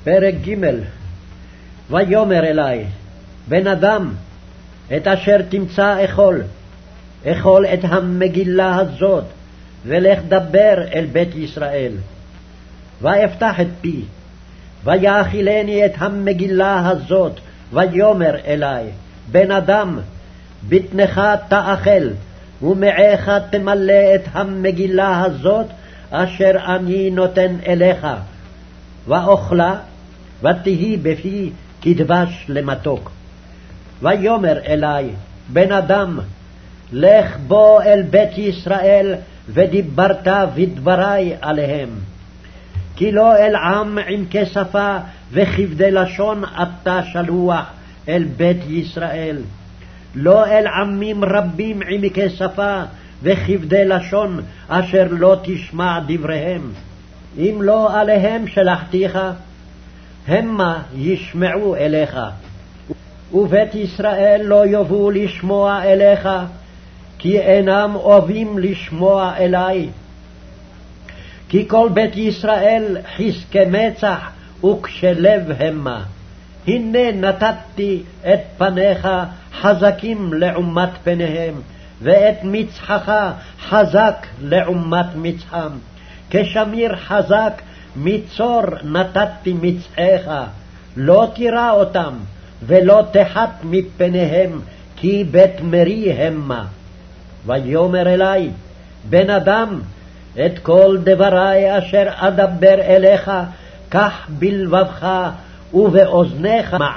פרק ג'. ויאמר אלי, בן אדם, את אשר תמצא אכול את המגילה הזאת, ולך דבר אל בית ישראל. ואפתח את פי, ויאכילני את המגילה הזאת, ויאמר אלי, בן אדם, בטנך תאכל, ומעך תמלא את המגילה הזאת, אשר אני נותן אליך, ואוכלה, ותהי בפי כדבש למתוק. ויאמר אלי, בן אדם, לך בוא אל בית ישראל, ודיברת בדברי עליהם. כי לא אל עם עמקי שפה וכבדי לשון אתה שלוח אל בית ישראל. לא אל עמים רבים עמקי שפה וכבדי לשון, אשר לא תשמע דבריהם. אם לא עליהם שלחתיך, המה ישמעו אליך. ובית ישראל לא יבואו לשמוע אליך, כי אינם אוהבים לשמוע אלי. כי כל בית ישראל חזקי מצח וקשי לב המה. הנה נתתי את פניך חזקים לעומת פניהם, ואת מצחך חזק לעומת מצחם. כשמיר חזק מצור נתתי מצחך, לא תירא אותם, ולא תחת מפניהם, כי בית מרי המה. ויאמר אלי, בן אדם, את כל דברי אשר אדבר אליך, קח בלבבך ובאוזניך שמע.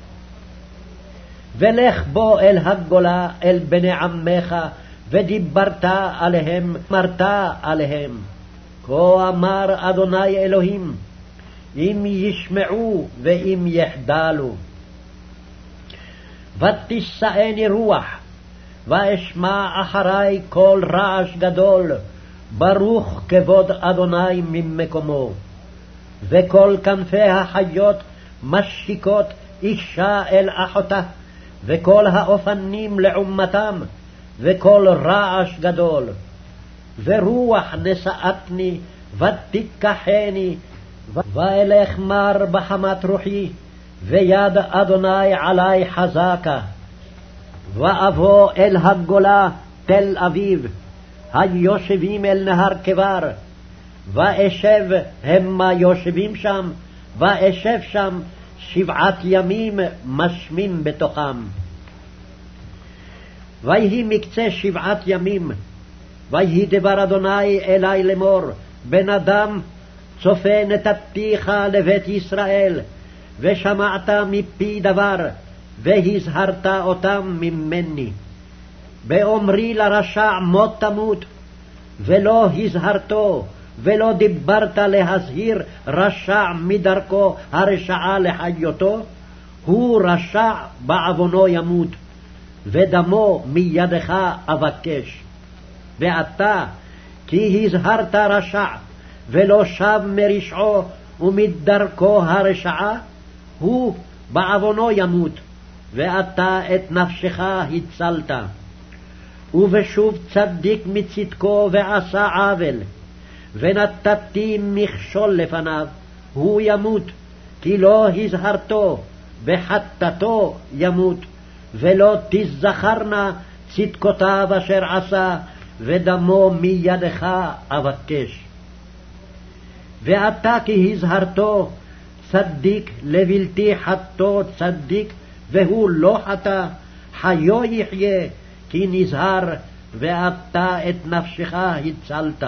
ולך בוא אל הגולה, אל בני עמך, ודיברת עליהם, אמרת עליהם. כה אמר אדוני אלוהים, אם ישמעו ואם יחדלו. ותישאני רוח, ואשמע אחרי קול רעש גדול, ברוך כבוד אדוני ממקומו. וכל כנפי החיות משיקות אישה אל אחותה, וכל האופנים לעומתם, וכל רעש גדול. ורוח נשאתני, ותיקחני, ואלך מר בחמת רוחי, ויד אדוני עלי חזקה. ואבוא אל הגולה תל אביב, היושבים אל נהר כבר, ואשב המה יושבים שם, ואשב שם 7 ימים משמים בתוכם. ויהי מקצה 7 ימים, ויהי דבר אדוני אלי לאמור, בן אדם, צופה נתתיך לבית ישראל, ושמעת מפי דבר, והזהרת אותם ממני. באומרי לרשע מות תמות, ולא הזהרתו, ולא דיברת להזהיר רשע מדרכו הרשעה לחיותו, הוא רשע בעוונו ימות, ודמו מידך אבקש. ואתה, כי הזהרת רשע, ולא שב מרשעו ומדרכו הרשעה, הוא בעוונו ימות, ואתה את נפשך הצלת. ובשוב צדיק מצדקו ועשה עוול, ונתתי מכשול לפניו, הוא ימות, כי לא הזהרתו, בחטאתו ימות, ולא תזכרנה צדקותיו אשר עשה, ודמו מידך אבקש. ואתה כי הזהרתו, צדיק לבלתי חטאו צדיק, והוא לא חטא, חיו יחיה, כי נזהר, ואתה את נפשך הצלת.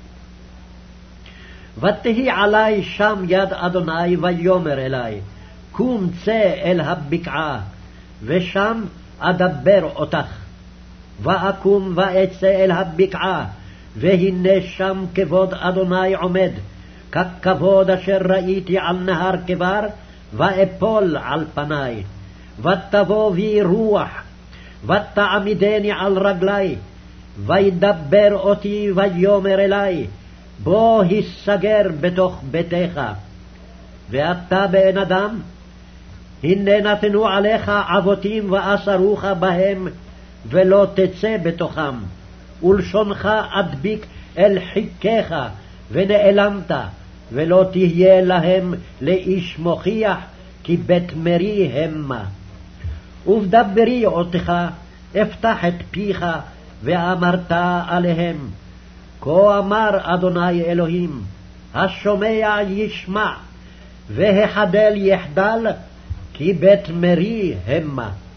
ותהי עלי שם יד אדוני, ויאמר אלי, קום צא אל הבקעה, ושם אדבר אותך. ואקום ואצא אל הבקעה, והנה שם כבוד אדוני עומד, ככבוד אשר ראיתי על נהר כבר, ואפול על פניי. ותבוא בי רוח, ותעמידני על רגלי, וידבר אותי, ויאמר אלי, בוא הסגר בתוך ביתך. ואתה בן אדם, הנה נתנו עליך אבותים ואסרוך בהם, ולא תצא בתוכם, ולשונך אדביק אל חיקיך, ונעלמת, ולא תהיה להם לאיש מוכיח, כי בית מרי המה. ובדברי אותך, אפתח את פיך, ואמרת עליהם, כה אמר אדוני אלוהים, השומע ישמע, והחדל יחדל, כי בית מרי המה.